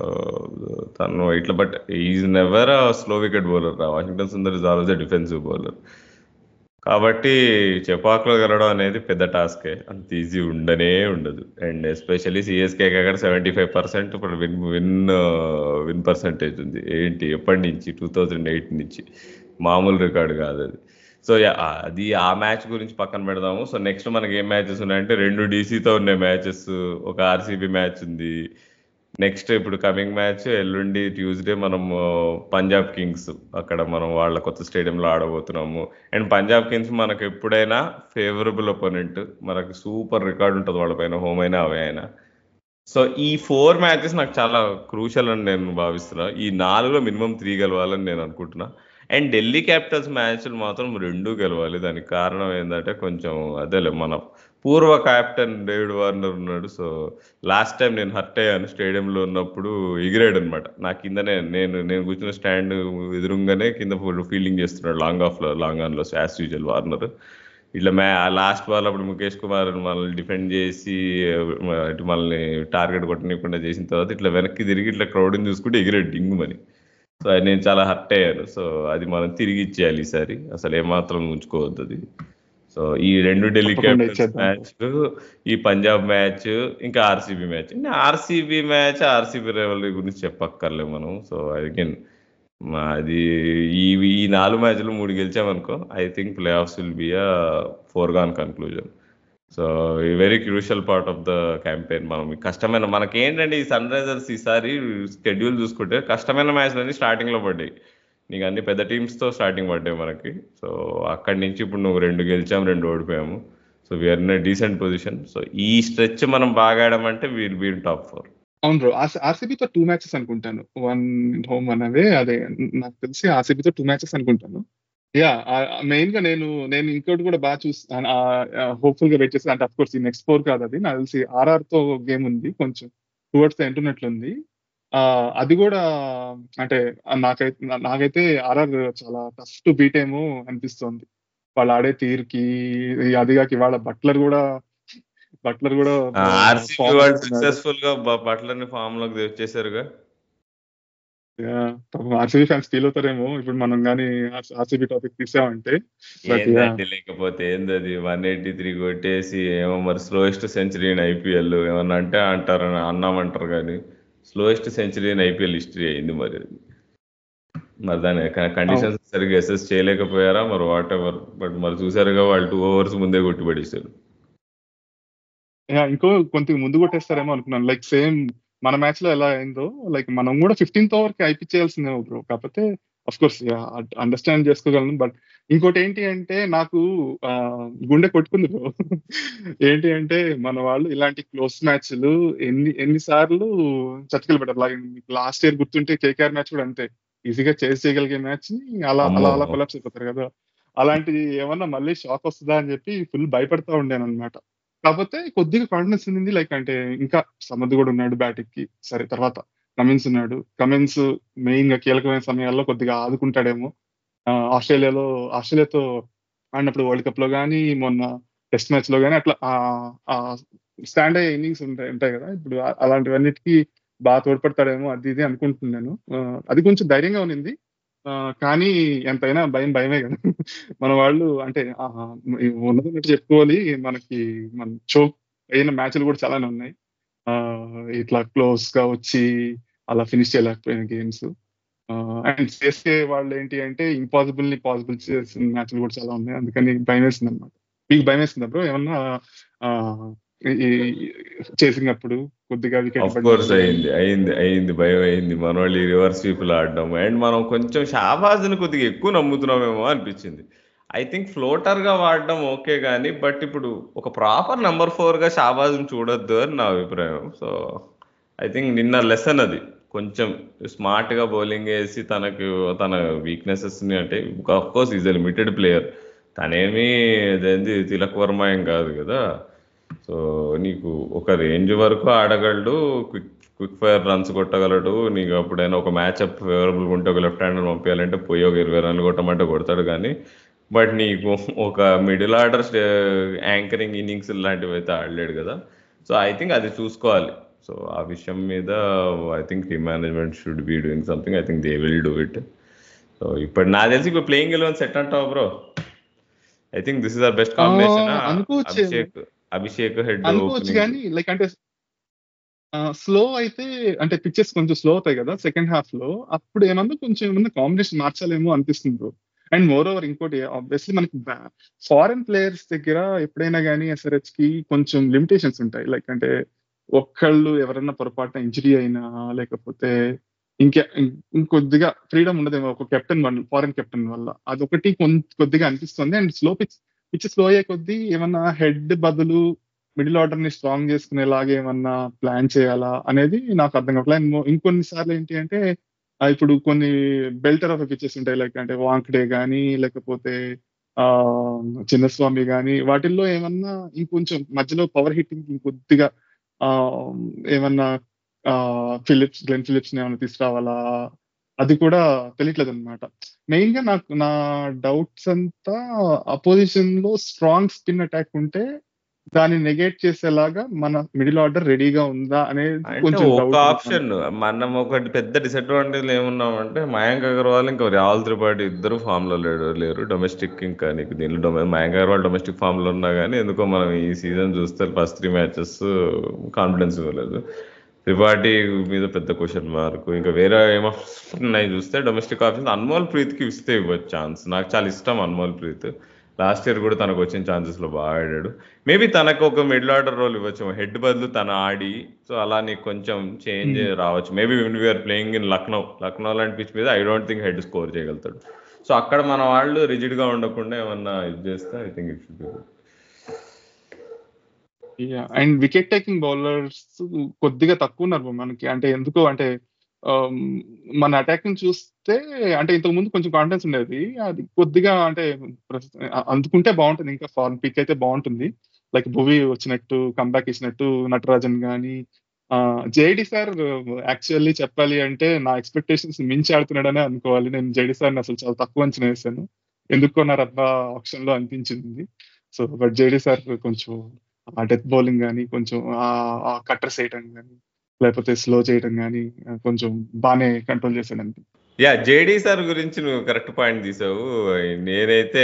తను ఇట్లా but is never slow wicket bowler. Washington Sundar is always defensive bowler. కాబట్టి చెపాక్లో గెలవడం అనేది పెద్ద టాస్కే, అంత ఈజీ ఉండనే ఉండదు. అండ్ ఎస్పెషల్లీ సిఎస్కే అక్కడ సెవెంటీ ఫైవ్ పర్సెంట్ ఇప్పుడు విన్ విన్ విన్ పర్సెంటేజ్ ఉంది. ఏంటి ఎప్పటి నుంచి, టూ థౌజండ్ ఎయిట్ నుంచి, మామూలు రికార్డు కాదు అది. సో అది ఆ మ్యాచ్ గురించి పక్కన పెడదాము. సో నెక్స్ట్ మనకి ఏం మ్యాచెస్ ఉన్నాయంటే రెండు డీసీతో ఉన్నాయి మ్యాచెస్, ఒక ఆర్సీబీ మ్యాచ్ ఉంది. నెక్స్ట్ ఇప్పుడు కమింగ్ మ్యాచ్ ఎల్లుండి ట్యూస్డే మనం పంజాబ్ కింగ్స్ అక్కడ మనం వాళ్ళ కొత్త స్టేడియంలో ఆడబోతున్నాము. అండ్ పంజాబ్ కింగ్స్ మనకు ఎప్పుడైనా ఫేవరబుల్ ఒపోనెంట్, మనకు సూపర్ రికార్డ్ ఉంటుంది వాళ్ళ పైన, హోమ్ అయినా అవే అయినా. సో ఈ ఫోర్ మ్యాచెస్ నాకు చాలా క్రూషల్ అని నేను భావిస్తున్నా. ఈ నాలుగులో మినిమం త్రీ గెలవాలని నేను అనుకుంటున్నా. అండ్ ఢిల్లీ క్యాపిటల్స్ మ్యాచ్లు మాత్రం రెండు గెలవాలి. దానికి కారణం ఏంటంటే కొంచెం అదేలే, మన పూర్వ కెప్టెన్ డేవిడ్ వార్నర్ ఉన్నాడు. సో లాస్ట్ టైం నేను హర్ట్ అయ్యాను స్టేడియంలో ఉన్నప్పుడు, ఎగిరాడు అనమాట నా కిందనే. నేను నేను కూర్చున్న స్టాండ్ ఎదురుగానే కింద ఫీల్డింగ్ చేస్తున్నాడు లాంగ్ ఆఫ్ లో లాంగ్ ఆన్ లో యాజ్ యూజువల్ వార్నర్. ఇట్లా మ్యా లాస్ట్ బాల్ అప్పుడు ముఖేష్ కుమార్ మనల్ని డిఫెండ్ చేసి ఇటు మనల్ని టార్గెట్ కొట్టనివ్వకుండా చేసిన తర్వాత ఇట్లా వెనక్కి తిరిగి ఇట్లా క్రౌడ్ని చూసుకుంటే ఎగిరాడు డింగుమని. సో అది నేను చాలా హర్ట్ అయ్యాను. సో అది మనం తిరిగి ఇచ్చేయాలి ఈసారి, అసలు ఏమాత్రం ఉంచుకోవద్దు అది. సో ఈ రెండు ఢిల్లీ తప్పకుండా క్యాపిటల్స్ ఇచ్చేద్దాం bro. మ్యాచ్, ఈ పంజాబ్ మ్యాచ్, ఇంకా RCB match. RCB match, RCB rivalry గురించి చెప్పక్కర్లే మనం. సో అగైన్ అది ఈ ఈ నాలుగు మ్యాచ్లు మూడు గెలిచామనుకో, I think playoffs will be a foregone conclusion. So ఈ very crucial part of the campaign. మనం ఈ కష్టమైన మనకి ఏంటంటే ఈ సన్ రైజర్స్ ఈసారి షెడ్యూల్ చూసుకుంటే కష్టమైన మ్యాచ్లన్నీ స్టార్టింగ్ లో పడ్డాయి. నీకు అన్ని పెద్ద టీమ్స్ తో స్టార్టింగ్ పడ్డాయి మనకి. సో అక్కడి నుంచి ఇప్పుడు నువ్వు రెండు గెలిచాం, రెండు ఓడిపోయాము. So we're in decent position. So ఈ స్ట్రెచ్ మనం బాగా ఆడమంటే వీల్ బీ టాప్ ఫోర్. అవును బ్రో, ఆర్సీబీతో టూ మ్యాచెస్ అనుకుంటాను, వన్ హోమ్ వన్ అవే. అదే నాకు తెలిసి ఆర్సీబీతో టూ మ్యాచెస్ అనుకుంటాను. యా, మెయిన్ గా నేను నేను ఇంకోటి కూడా బాగా చూస్తాను, హోప్ఫుల్ గా వెయిట్ చేస్తాను. అంటే అఫ్ కోర్స్ ఈ నెక్స్ట్ ఫోర్ కాదు, అది నాకు తెలిసి ఆర్ఆర్ తో గేమ్ ఉంది, కొంచెం టువర్డ్స్ ఎంటున్నట్లుంది. ఆ, అది కూడా అంటే నాకైతే నాకైతే ఆర్ఆర్ చాలా టఫ్ టు బీట్ ఏమో అనిపిస్తోంది, వాళ్ళు ఆడే తీరుకి. అదిగాక ఇవాళ బట్లర్ కూడా బట్లర్ కూడా ఆర్సీబీ ఫామ్ వాళ్ళు వస్తున్నాడు. సక్సెస్ఫుల్ గా బట్లర్ని ఫామ్ లోకి తెచ్చేసారుగా. ఆర్సీబీ ఫ్యాన్స్ ఫీల్ అవుతారేమో ఇప్పుడు మనం కానీ ఆర్సీబీ టాపిక్ తీసామంటే. బట్ యా, ఏందండి లేకపోతే ఏంది అది వన్ ఎయిటీ త్రీ కొట్టేసి ఏమో మరి స్లోయెస్ట్ సెంచరీ ఇన్ ఐపీఎల్ ఏమన్నా అంటే అంటారు, అన్నామంటారు కానీ slowest century in IPL history అయింది మరి అది. మరి దాని కండిషన్స్ సరిగ్గా అసెస్ చేయలేకపోయారా మరి, వాట్ ఎవర్. బట్ మరి చూసారుగా వాళ్ళు టూ ఓవర్స్ ముందే కొట్టి పడేశారు. యా, ఇంకో కొంత ముందు కొట్టేస్తారేమో అనుకున్నాను, లైక్ సేమ్ మన మ్యాచ్ లో ఎలా అయిందో, లైక్ మనం కూడా ఫిఫ్టీన్త్ ఓవర్ కి అయిపించేయాల్సిందేమో బ్రో. కాకపోతే అఫ్ కోర్స్ అండర్స్టాండ్ చేసుకోగలను. బట్ ఇంకోటి ఏంటి అంటే నాకు ఆ, గుండె కొట్టుకుంది బ్రో. ఏంటి అంటే మన వాళ్ళు ఇలాంటి క్లోజ్ మ్యాచ్లు ఎన్ని ఎన్నిసార్లు చతికిలు పెట్టారు. లాస్ట్ ఇయర్ గుర్తుంటే కేకేఆర్ మ్యాచ్ కూడా అంతే, ఈజీగా చేసి చేయగలిగే మ్యాచ్ ని అలా అమ్మో, అలా అలా కొలాప్స్ అయిపోతారు కదా. అలాంటిది ఏమన్నా మళ్ళీ షాక్ వస్తుందా అని చెప్పి ఫుల్ భయపడతా ఉండాను అనమాట. కాకపోతే కొద్దిగా కాన్ఫిడెన్స్ ఉంది, లైక్ అంటే ఇంకా సమర్థ్ కూడా ఉన్నాడు బ్యాటింగ్ కి, సరే తర్వాత కమిన్స్ ఉన్నాడు. కమిన్స్ మెయిన్ గా కీలకమైన సమయాల్లో కొద్దిగా ఆదుకుంటాడేమో. ఆ, ఆస్ట్రేలియాలో ఆస్ట్రేలియాతో ఆడినప్పుడు వరల్డ్ కప్ లో కానీ మొన్న టెస్ట్ మ్యాచ్ లో కానీ అట్లా స్టాండ్ అయ్యే ఇన్నింగ్స్ ఉంటాయి ఉంటాయి కదా, ఇప్పుడు ఆ- అలాంటివన్నిటికీ బాగా తోడ్పడతాడేమో, అది ఇది అనుకుంటున్నాను. ఆ, అది కొంచెం ధైర్యంగా ఉన్నింది. ఆ, కానీ ఎంతైనా భయం భయమే కదా. మన వాళ్ళు అంటే ఆ, ఉన్నదన్నట్టు చెప్పుకోవాలి, మనకి మన చోక్ అయిన మ్యాచ్లు కూడా చాలానే ఉన్నాయి. ఆ, ఇట్లా క్లోజ్ గా వచ్చి అలా ఫినిష్ చేయలేకపోయిన గేమ్స్. అండ్ సిఎస్కే వాళ్ళు ఏంటి అంటే ఇంపాసిబుల్ ని పాసిబుల్ చేసిన మ్యాచ్లు కూడా చాలా ఉన్నాయి, అందుకని భయం వేసింది అనమాట. మీకు భయం వేసిందా బ్రో ఏమన్నా చేసినప్పుడు కొద్దిగా వికెట్ ఆఫ్ కోర్స్ పడినప్పుడు? అయింది అయింది అయింది భయం అయింది. మన వాళ్ళు ఈ రివర్స్ స్వీపులు ఆడడం అండ్ మనం కొంచెం షాబాజ్ని కొద్దిగా ఎక్కువ నమ్ముతున్నామేమో అనిపించింది. ఐ థింక్ ఫ్లోటర్ గా వాడడం ఓకే కానీ, బట్ ఇప్పుడు ఒక ప్రాపర్ నెంబర్ ఫోర్ గా షాబాజ్ని చూడొద్దు అని నా అభిప్రాయం. సో ఐ థింక్ నిన్న లెసన్ అది, కొంచెం స్మార్ట్ గా బౌలింగ్ వేసి తనకు తన వీక్నెసెస్ ని, అంటే of course is a limited player, తనేమి అదేంది తిలక్ వర్మ ఏం కాదు కదా. సో నీకు ఒక రేంజ్ వరకు ఆడగలడు, క్విక్ క్విక్ ఫైర్ రన్స్ కొట్టగలడు. నీకు అప్పుడైనా ఒక మ్యాచ్ అప్ ఫేవరబుల్గా ఉంటే ఒక లెఫ్ట్ హ్యాండర్ పంపించాలంటే పోయి ఒక ఇరవై రన్లు కొట్టమంటే కొడతాడు కానీ, బట్ నీకు ఒక మిడిల్ ఆర్డర్ యాంకరింగ్ ఇన్నింగ్స్ లాంటివి అయితే ఆడలేడు కదా. సో ఐ థింక్ అది చూసుకోవాలి. సో ఆ విషయం మీద I think team management should be doing something. I think they will do it. So ఇప్పుడు నాకు తెలిసి ఇప్పుడు ప్లేయింగ్ ఎలెవెన్ సెట్ అంటావు bro. I think this is our best combination. అనుకోవచ్చు అభిషేక్ అభిషేక్ హెడ్ అనుకోవచ్చు ఓపెనింగ్. కానీ లైక్ అంటే స్లో అయితే అంటే పిచ్చెస్ కొంచెం స్లో అవుతాయి కదా సెకండ్ హాఫ్ లో, అప్పుడు ఏమన్నా కొంచెం ఏమన్నా కాంబినేషన్ మార్చాలేమో అనిపిస్తుంది బ్రో. అండ్ మోర్ ఓవర్ ఇంకోటి ఆబ్వియస్లీ మనకి ఫారెన్ ప్లేయర్స్ దగ్గర ఎప్పుడైనా కానీ ఎస్ఆర్హెచ్ కి కొంచెం లిమిటేషన్స్ ఉంటాయి. లైక్ అంటే ఒక్కళ్ళు ఎవరైనా పొరపాటున ఇంజరీ అయినా లేకపోతే ఇంకే ఇం- ఇంకొద్దిగా ఫ్రీడమ్ ఉండదేమో ఒక కెప్టెన్ వల్ల, ఫారెన్ కెప్టెన్ వల్ల, అదొకటి కొం- కొద్దిగా అనిపిస్తుంది. And slow pitch pitch slow అయ్యే కొద్దీ ఏమన్నా హెడ్ బదులు మిడిల్ ఆర్డర్ ని స్ట్రాంగ్ చేసుకునేలాగా ఏమన్నా ప్లాన్ చేయాలా అనేది నాకు అర్థం కావట్లేదు. అండ్ మో- ఇంకొన్ని సార్లు ఏంటి అంటే ఆ, ఇప్పుడు కొన్ని బెల్టర్ ఆఫ్ పిచ్చెస్ ఉంటాయి, లైక్ అంటే వాంక్డే కానీ లేకపోతే ఆ చిన్నస్వామి కానీ, వాటిల్లో ఏమన్నా ఇంకొంచెం మధ్యలో పవర్ హిట్టింగ్ ఇంకొద్దిగా ఆ ఏమన్నా ఆ ఫిలిప్స్ గ్లెన్ ఫిలిప్స్ ని ఏమైనా తీసుకురావాలా, అది కూడా తెలియట్లేదు అనమాట. మెయిన్ గా నాకు నా డౌట్స్ అంతా అపోజిషన్ లో స్ట్రాంగ్ స్పిన్ అటాక్ ఉంటే దాన్ని నెగేట్ చేసేలాగా మన మిడిల్ ఆర్డర్ రెడీగా ఉందా అనేది అంటే కొంచెం ఒక డౌట్ ఆప్షన్ మనం ఒకటి పెద్ద డిసడ్వాంటేజ్ ఏమున్నామంటే మయాంక్ అగర్వాల్ ఇంకా రాహుల్ త్రిపాఠి ఇద్దరు ఫామ్ లో లేరు లేరు డొమెస్టిక్ ఇంకా నీకు దీనిలో డొమె మయాంక్ అగర్వాల్ డొమెస్టిక్ ఫామ్ లో ఉన్నా కానీ ఎందుకో మనం ఈ సీజన్ చూస్తే ఫస్ట్ త్రీ మ్యాచెస్ కాన్ఫిడెన్స్ ఇవ్వలేదు. త్రిపాఠి మీద పెద్ద క్వశ్చన్ మార్క్. ఇంకా వేరే ఏమో ఉన్నాయి చూస్తే డొమెస్టిక్ ఆప్షన్ అన్మోల్ ప్రీత్కి ఇస్తే ఇవ్వచ్చు ఛాన్స్. నాకు చాలా ఇష్టం అన్మోల్ ప్రీత్. లాస్ట్ ఇయర్ కూడా తనకు వచ్చిన ఛాన్సెస్ లో బాగా ఆడాడు. మేబీ తనకు ఒక మిడిల్ ఆర్డర్ రోల్ ఇవ్వచ్చు, హెడ్ బదులు తన ఆడి, సో అలా నీకు కొంచెం చేంజ్ రావచ్చు. Maybe we're playing in Lucknow Lucknow లాంటి పిచ్ మీద I don't think Head score చేయగలుగుతాడు. సో అక్కడ మన వాళ్ళు రిజిడ్ గా ఉండకుండా ఏమన్నా ఇది చేస్తే I think it should be good. And wicket taking bowlers కొద్దిగా తక్కువ ఉన్నారు మనకి. అంటే ఎందుకో అంటే మన అటాక్ ని చూస్తే అంటే ఇంతకు ముందు కొంచెం కాన్ఫిడెన్స్ ఉండేది, అది కొద్దిగా అంటే అందుకుంటే బాగుంటుంది, ఇంకా ఫార్మ్ పిక్ అయితే బాగుంటుంది. లైక్ భువి వచ్చినట్టు కంబ్యాక్ ఇచ్చినట్టు నటరాజన్ కానీ జేడి సార్ యాక్చువల్లీ చెప్పాలి అంటే నా ఎక్స్పెక్టేషన్స్ మించి ఆడుతున్నాడనే అనుకోవాలి. నేను జేడి సార్ అసలు చాలా తక్కువ అంచనా వేసాను, ఎందుకో నా రబ్బా ఆప్షన్ లో అనిపించింది. సో బట్ జేడి సార్ కొంచెం ఆ డెత్ బౌలింగ్ కానీ కొంచెం ఆ కట్టర్స్ వేయటం కానీ లేకపోతే స్లో చేయడం కానీ కొంచెం బాగానే కంట్రోల్ చేశాడండి. యా జేడీ సార్ గురించి నువ్వు కరెక్ట్ పాయింట్ తీసావు. నేనైతే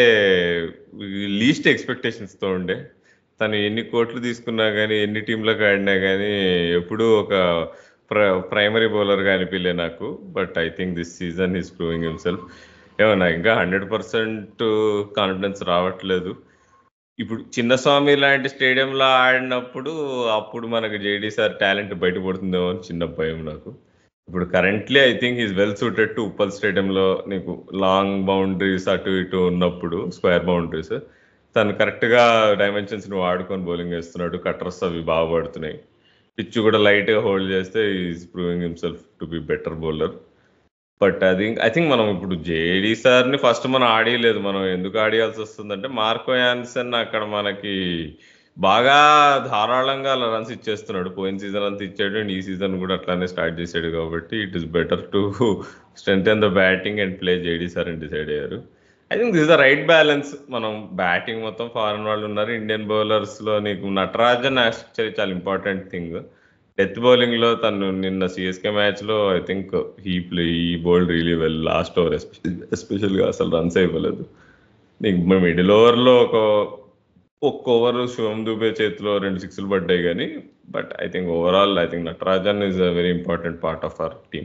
లీస్ట్ ఎక్స్పెక్టేషన్స్ తో ఉండే. తను ఎన్ని కోట్లు తీసుకున్నా కానీ ఎన్ని టీంలకు ఆడినా కానీ ఎప్పుడూ ఒక ప్ర ప్రైమరీ బౌలర్గా అనిపించలే నాకు. But I think this season is proving himself. ఏమన్నా ఇంకా హండ్రెడ్ పర్సెంట్ కాన్ఫిడెన్స్ రావట్లేదు. ఇప్పుడు చిన్నస్వామి లాంటి స్టేడియంలో ఆడినప్పుడు అప్పుడు మనకు జేడీ సార్ టాలెంట్ బయటపడుతుందేమో అని చిన్న భయం నాకు. ఇప్పుడు currently I think is well suited to Uppal స్టేడియంలో నీకు లాంగ్ బౌండరీస్ అటు ఇటు ఉన్నప్పుడు, స్క్వేర్ బౌండరీస్, తను కరెక్ట్గా డైమెన్షన్స్ని వాడుకొని బౌలింగ్ వేస్తున్నాడు. కట్టర్స్ అవి బాగా పడుతున్నాయి. పిచ్ కూడా లైట్గా హోల్డ్ చేస్తే is proving himself to be better bowler. But అది ఐ థింక్ మనం ఇప్పుడు జేడీ సార్ని ఫస్ట్ మనం ఆడియలేదు. మనం ఎందుకు ఆడియాల్సి వస్తుందంటే మార్కో యాన్సన్ అక్కడ మనకి బాగా ధారాళంగా అలా రన్స్ ఇచ్చేస్తున్నాడు. పోయిన సీజన్ అంతా ఇచ్చాడు అండ్ ఈ సీజన్ కూడా అట్లానే స్టార్ట్ చేశాడు. కాబట్టి it is better to strengthen the batting and play JD sir అని డిసైడ్ అయ్యారు. I think this the right balance. మనం బ్యాటింగ్ మొత్తం ఫారెన్ వాళ్ళు ఉన్నారు. ఇండియన్ బౌలర్స్లో నీకు నటరాజన్ యాక్చువల్లీ చాలా ఇంపార్టెంట్ థింగ్. డెత్ బౌలింగ్ లో తను నిన్న సిఎస్కే మ్యాచ్ లో I think he played bowled really well. Last over special గా అసలు రన్స్ అయిపోలేదు. నీకు మిడిల్ ఓవర్ లో ఒక ఒక్క ఓవర్ శివం దుబే చేతిలో రెండు సిక్స్లు పడ్డాయి కానీ, but I think overall I think Natarajan is a very important part of our team.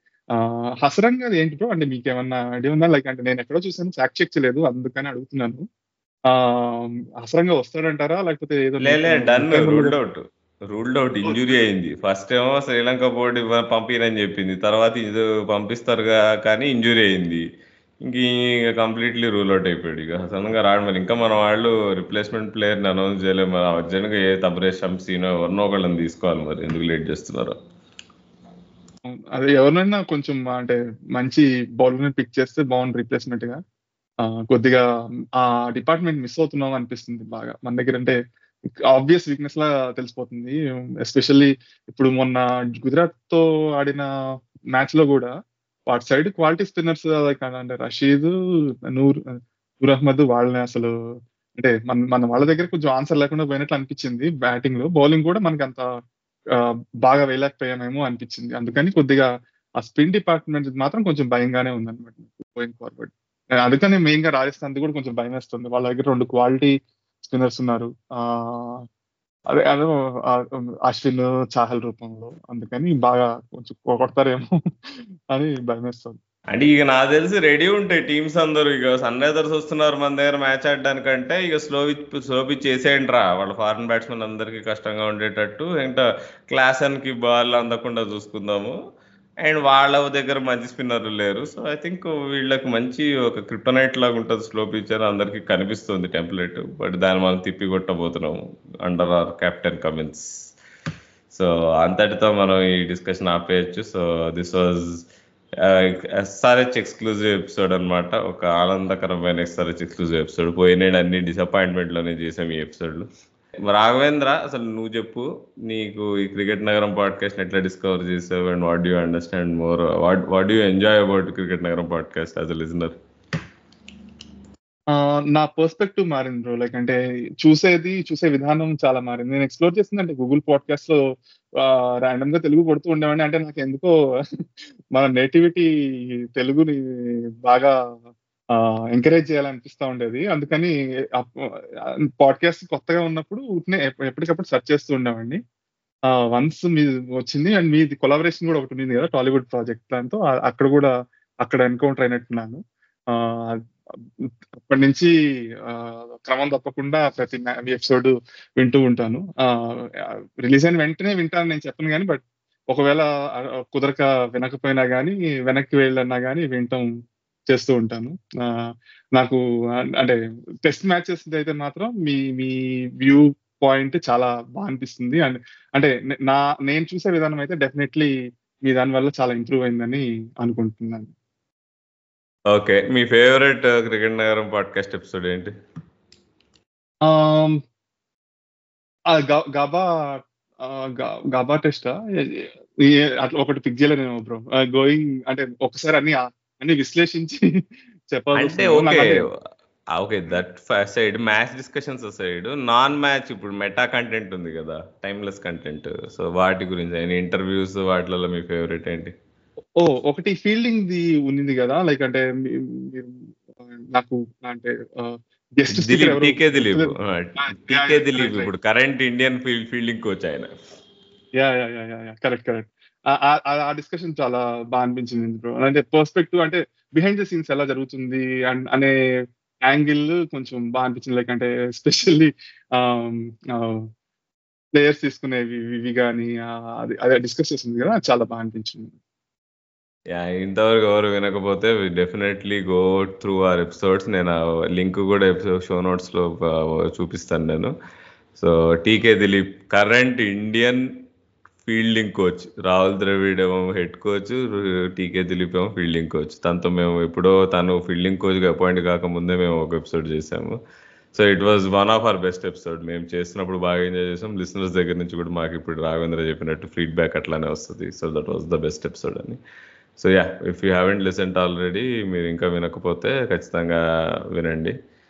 Hasaranga ఏంటి బ్రో? అంటే మీకు ఏమన్నా ఐడియా ఉందా? లైక్ అంటే నేను ఎక్కడో చూసాను, ఫ్యాక్ట్ చెక్ చేయలేదు, అందుకని అడుగుతున్నాను. హసరంగా వస్తాడంటారా లేకపోతే ఏదో done ruled out ruled out injury అయింది. ఫస్ట్ ఏమో శ్రీలంక బోర్డు పంపిరని చెప్పింది, తర్వాత ఇది పంపిస్తారుగా కానీ ఇంజురీ అయింది. ఇంక కంప్లీట్లీ రూల్ అవుట్ అయిపోయాడు. ఇక సడన్గా రాడు. మరి ఇంకా మన వాళ్ళు రిప్లేస్మెంట్ ప్లేయర్ని అనౌన్స్ చేయలేదు. మరి అర్జెంట్గా ఏ తబరేష్ షంసీనో ఎవరినో ఒకళ్ళని తీసుకోవాలి. మరి ఎందుకు లేట్ చేస్తున్నారు? అదే ఎవరినైనా కొంచెం అంటే మంచి బౌలర్ని పిక్ చేస్తే బాగుంది రీప్లేస్మెంట్ గా. కొద్దిగా ఆ డిపార్ట్మెంట్ మిస్ అవుతున్నాం అనిపిస్తుంది బాగా మన దగ్గర. అంటే ఆబ్వియస్ వీక్నెస్ లా తెలిసిపోతుంది. ఎస్పెషల్లీ ఇప్పుడు మొన్న గుజరాత్ తో ఆడిన మ్యాచ్ లో కూడా వాటి సైడ్ క్వాలిటీ స్పిన్నర్స్ అంటే రషీద్, నూర్ నూర్ అహ్మద్ వాళ్ళని అసలు అంటే మన మన వాళ్ళ దగ్గర కొంచెం ఆన్సర్ లేకుండా పోయినట్లు అనిపించింది. బ్యాటింగ్ లో బౌలింగ్ కూడా మనకి అంత బాగా వేయలేకపోయామేమో అనిపించింది. అందుకని కొద్దిగా ఆ స్పిన్ డిపార్ట్మెంట్ మాత్రం కొంచెం భయంగానే ఉందన్నమాట గోయింగ్ ఫార్వర్డ్. అందుకని మెయిన్ గా రాజస్థాన్ కూడా కొంచెం భయం వేస్తుంది. వాళ్ళ దగ్గర రెండు క్వాలిటీ స్పిన్నర్స్ ఉన్నారు, ఆ అదే అదే అశ్విన్, చాహల్ రూపంలో. అందుకని బాగా కొంచెం కొడతారేమో అని భయం వేస్తుంది. అంటే ఇక నాకు తెలిసి రెడీ ఉంటాయి టీమ్స్ అందరూ. ఇక సన్ రైజర్స్ వస్తున్నారు మన దగ్గర మ్యాచ్ ఆడడానికంటే ఇక స్లో స్లో పిచ్ చేసేయండి రా, వాళ్ళ ఫారెన్ బ్యాట్స్మెన్ అందరికీ కష్టంగా ఉండేటట్టు. ఇంకా క్లాసన్కి బాల్ అందకుండా చూసుకుందాము. అండ్ వాళ్ళ దగ్గర మంచి స్పిన్నర్లు లేరు. సో ఐ థింక్ వీళ్ళకి మంచి ఒక క్రిప్టనైట్ లాగా ఉంటుంది స్లో పిచర్. అందరికీ కనిపిస్తుంది టెంప్లెట్. బట్ దాన్ని మనం తిప్పి కొట్టబోతున్నాము under our captain Cummins. So అంతటితో మనం ఈ డిస్కషన్ ఆపేయచ్చు. So this was SRH exclusive episode అనమాట. ఒక ఆనందకరమైన ఎస్ఆర్హెచ్ ఎక్స్క్లూజివ్ ఎపిసోడ్. పోయినాడు అన్ని డిసప్పాయింట్మెంట్ లోనే చేసాం ఈ ఎపిసోడ్లు. రాఘవేంద్ర, అసలు నువ్వు చెప్పు, నీకు ఈ క్రికెట్ నగరం పాడ్కాస్ట్ ఎట్లా డిస్కవర్ చేసావు and what do you understand more, what what do you enjoy about cricket Nagaram podcast as a listener? నా పర్స్పెక్టివ్ మారింది బ్రో. లైక్ అంటే చూసేది చూసే విధానం చాలా మారింది. నేను ఎక్స్‌ప్లోర్ చేసిందంటే గూగుల్ పాడ్‌కాస్ట్‌లో ఆహ్, ర్యాండమ్‌గా తెలుగు కొడుతూ ఉండేవాడిని. అంటే నాకెందుకో మన నేటివిటీ తెలుగుని బాగా ఆహ్, ఎంకరేజ్ చేయాలనిపిస్తా ఉండేది. అందుకని అప్ పాడ్‌కాస్ట్ కొత్తగా ఉన్నప్పుడు ఊరికనే ఎప్ ఎప్పటికప్పుడు సెర్చ్ చేస్తూ ఉండేవాడిని. ఆహ్, వన్స్ మీది వచ్చింది అండ్ మీది కొలాబరేషన్ గూడా ఒకటుండింది గదా! టాలీవుడ్ ప్రాజెక్ట్ దాంతో అ అక్కడ గూడా అక్కడ ఎన్‌కౌంటర్ అయినట్టున్నాను. ఆహ్, అప్పటినుంచి ఆహ్, క్రమం తప్పకుండా ప్రతి మ్యా ఎపిసోడ్ వింటూ ఉంటాను. ఆహ్, రిలీజ్ అయిన వెంటనే వింటానని నేను చెప్పను గానీ, బట్ ఒకవేళ ఆహ్, కుదరక వినకపోయినా గానీ, వెనక్కి వెళ్ళన్నా గానీ వినటం చేస్తూ ఉంటాను. ఆహ్, నాకు అన్ అంటే టెస్ట్ మ్యాచెస్‌దయితే మాత్రం మీ మీ వ్యూ పాయింట్ చాలా బా అనిపిస్తుంది. అండ్ అంటే నే నా నేను చూసే విధానం అయితే డెఫినైట్‌లీ మీ దాని వల్ల చాలా ఇంప్రూవ్ అయిందని అనుకుంటున్నాను. ఓకే. మీ favourite cricket Nagaram podcast episode ఏంటి? ఆహ్, ఆ! గ గబా ఆహ్, గ గబా టెస్టా? ఎ ఎ అట్లా ఒకటి పిక్ చేయలేనేమో బ్రో. ఆహ్, గోయింగ్ అంటే ఒకసారి అన్ని ఆహ్, అన్ని విశ్లేషించి అంటే చెప్పాల్సొస్తుంది కదా! ఓకే. నాకంటే ఆ! ఓకే. దట్ ఫ side match discussions aside non match ఇప్పుడు మెటా కంటెంట్ ఉంది గదా! Timeless content. సో, వాటి గురించి అయిన ఇంటర్‌వ్యూస్ వాటిలలో మీ ఫేవరెట్ ఏంటి? ఓహ్! ఒకటి ఫీల్డింగ్‌ది ఉన్నింది గదా! లైక్ అంటే మీ మీరు ఆహ్, నాకు అంటే ఆహ్, గెస్ట్ స్పీకర్ దిలీప్. ఎవరో టీకే దిలీప్. గుర్తులేదు. ఆ! ఆ! Yeah! TK yeah! Dilip right. Right. ఇప్పుడు current Indian field fielding coach ఆయన. Yeah! Yeah! Yeah! Yeah! Yeah! Correct. Correct. ఆహ్, ఆహ్, ఆ డిస్కషన్ చాలా బా అనిపించింది బ్రో. అంటే పర్స్పెక్టివ్ అంటే బిహైండ్ ద సీన్స్ ఎలా జరుగుతుంది అన్ అనే యాంగిల్ కొంచెం బా అనిపించింది. లైక్ అంటే ఎస్పెషల్లీ ఆహ్, ఆహ్, ప్లేయర్స్ తీసుకునేవి ఇవి గాని ఆహ్, అది అదే డిస్కస్ చేసింది గదా! చాలా బా అనిపించింది. యాహ్! ఇంతవరకు ఎవరు వినకపోతే definitely go through our episodes. నేను ఆ లింక్ గూడా ఎపిసోడ్ షో నోట్స్‌లో ఆహ్, చూపిస్తాను నేను. So, TK Dilip current Indian fielding coach. Rahul Dravid ఏమో హెడ్ కోచ్. టీకే దిలీప్ ఏమో ఫీల్డింగ్ కోచ్. తనతో మేము ఎప్పుడో తను ఫీల్డింగ్ కోచ్‌గా అపాయింట్ కాకముందే మేము ఒక ఎపిసోడ్ చేసాము. So, it was one of our best episode. మేము చేసినప్పుడు బాగా ఎంజాయ్ చేసాం. లిసనర్స్ దగ్గర నుంచి కూడా మాకు ఇప్పుడు రాఘవేంద్ర చెప్పినట్టు ఫీడ్‌బ్యాక్ అట్లానే వస్తది. So, that was the best episode అని. So, yeah! If you haven't listened already మీరు ఇంకా వినకపోతే ఖచ్చితంగా వినండి.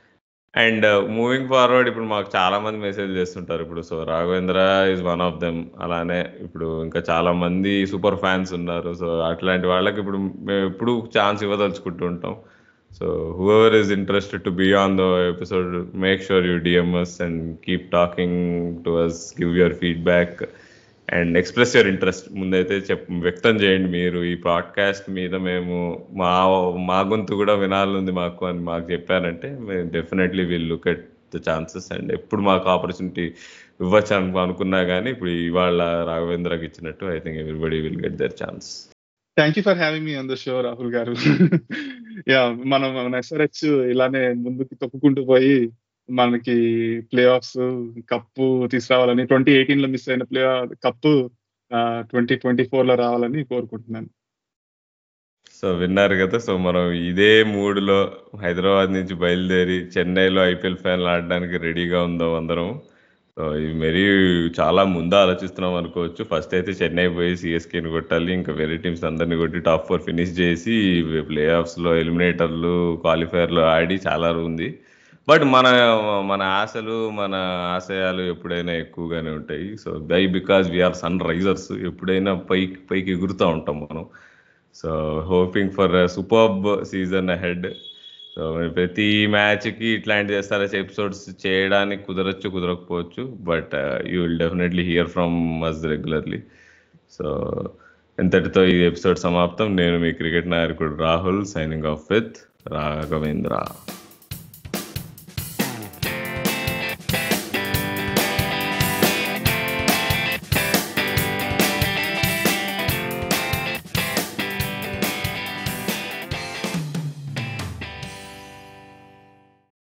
అండ్ మూవింగ్ ఫార్వర్డ్ ఇప్పుడు మాకు చాలా మంది మెసేజ్ చేస్తుంటారు ఇప్పుడు. So, Raghavendra is one of them. అలానే ఇప్పుడు ఇంకా చాలా మంది సూపర్ ఫ్యాన్స్ ఉన్నారు. సో, అట్లాంటి వాళ్ళకి ఇప్పుడు మేము ఎప్పుడు ఛాన్స్ ఇవ్వదలుచుకుంటూ ఉంటాం. So, whoever is interested to be on the episode make sure you DM us and keep talking to us, give your feedback and express your interest. ముందైతే చెప్ వ్యక్తం చేయండి మీరు ఈ పాడ్కాస్ట్ మీద మేము మా మా గొంతు కూడా వినాలనుంది మాకు అని మాకు చెప్పారంటే మేము definitely will look at the chances. And ఎప్పుడు మాకు ఆపర్చునిటీ ఇవ్వచ్చు అను అనుకున్నా కానీ ఇప్పుడు ఇవాళ రాఘవేంద్రకి ఇచ్చినట్టు I think everybody will get their chance. Thank you for having me on the show Rahul garu. Yeah! మనం మన ఎస్ఆర్‌హెచ్ ఇలానే ముందుకు తొక్కుకుంటూ పోయి మనకి ప్లే ఆఫ్స్, కప్పు తీసుకురావాలని రెండు వేల పద్దెనిమిదిలో మిస్ అయిన ప్లే కప్పు ఆహ్, రెండు వేల ఇరవై నాలుగులో రావాలని కోరుకుంటున్నాను. సో విన్నారు కదా! సో మనం ఇదే మూడ్‌లో హైదరాబాద్ నుంచి బయలుదేరి చెన్నైలో ఐపీఎల్ ఫైనల్ ఆడడానికి రెడీగా ఉందాం అందరం. సో ఇది మరీ చాలా ముందు ఆలోచిస్తున్నాం అనుకోవచ్చు. ఫస్ట్ అయితే చెన్నై పోయి సీఎస్కేని కొట్టాలి. ఇంకా వేరే టీమ్స్ అందరిని కొట్టి టాప్ ఫోర్ ఫినిష్ చేసి ప్లే ఆఫ్స్‌లో ఎలిమినేటర్లు, క్వాలిఫైయర్‌లు ఆడి చాలా ఉంది. బట్ మన మన ఆశలు, మన ఆశయాలు ఎప్పుడైనా ఎక్కువగానే ఉంటాయి. So by because we are Sunrisers ఎప్పుడైనా పైకి పైకి ఎగురుతా ఉంటాం మనం. So hoping for superb season ahead. So ప్రతి మ్యాచ్కి ఇట్లాంటి ఎస్ఆర్ఎస్ ఎపిసోడ్స్ చేయడానికి కుదరచ్చు కుదరకపోవచ్చు. But you will definitely hear from us regularly. So ఇంతటితో ఈ ఎపిసోడ్ సమాప్తం. నేను మీ క్రికెట్ నాయకుడు Rahul signing off with Raghavendra.